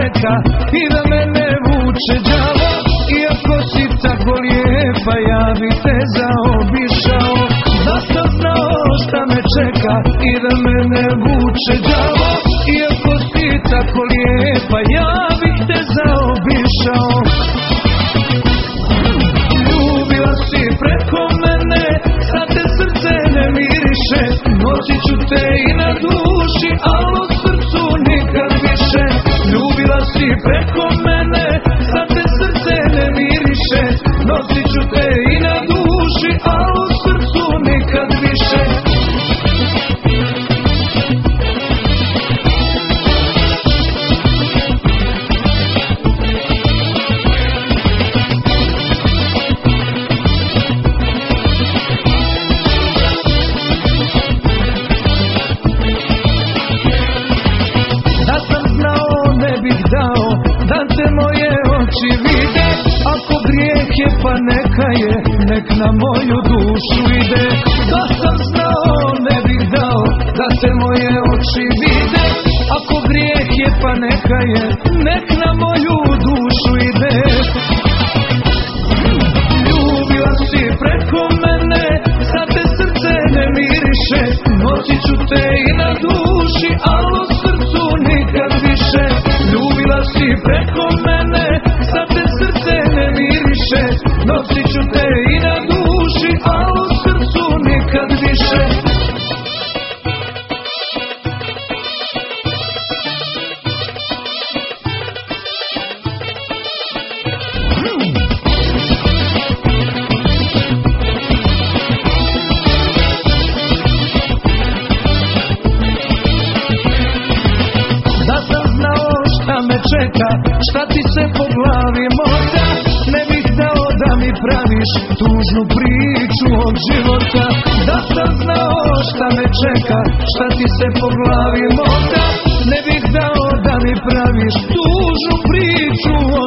čeka i da mene vuče đavo. Iako si tako lijepa, ja bi te zaobišao. Da sam znao šta me čeka i da mene vuče đavo. Iako si tako lijepa, ja bi te zaobišao. Ljubila si preko mene, sad te srce ne miriše. Nosit ću te i na duši, al u srcu nikad više. Ljubila si preko mene, sad te srce ne miriše. Nosit ću te i na duši, al u srcu nikad više. Pa neka je, nek na moju dušu ide. Da sam znao ne bih dao da te moje oči vide. Ako grijeh je pa neka je, nek na moju dušu ide. Ljubila si preko mene, sad te srce ne miriše. Nosit ću te i na duši, al u srcu nikad više. Ljubila si preko mene, sad te srce ne miriše. Nosit ću te i na duši, a u srcu nikad više. Da sam znao šta me čeka, šta ti se po glavi mota, ne bih dao da mi praviš tužnu priču od života. Da sam znao šta me čeka, šta ti se po glavi mota, ne bih dao da mi praviš tužnu priču od